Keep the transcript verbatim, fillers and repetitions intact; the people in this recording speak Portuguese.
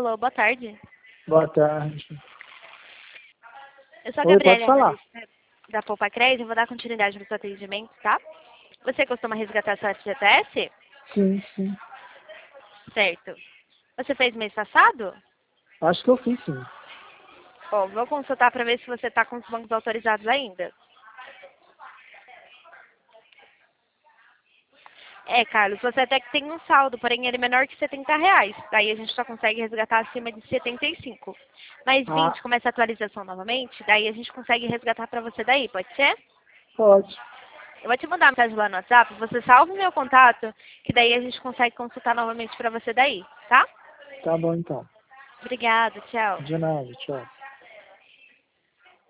Alô, boa tarde. Boa tarde. Eu sou a Oi, Gabriela, pode falar. analista da Poupa Crédito. Eu vou dar continuidade no seu atendimento, tá? Você costuma resgatar seu F G T S? Sim, sim. Certo. Você fez mês passado? Acho que eu fiz, sim. Bom, vou consultar para ver se você está com os bancos autorizados ainda. É, Carlos, você até que tem um saldo, porém ele é menor que setenta reais. Daí a gente só consegue resgatar acima de setenta e cinco. Mas Ah, vinte, começa a atualização novamente, daí a gente consegue resgatar para você daí, pode ser? pode. Eu vou te mandar uma mensagem lá no WhatsApp, você salva o meu contato, que daí a gente consegue consultar novamente para você daí, tá? Tá bom, então. Obrigada, tchau. De nada, tchau.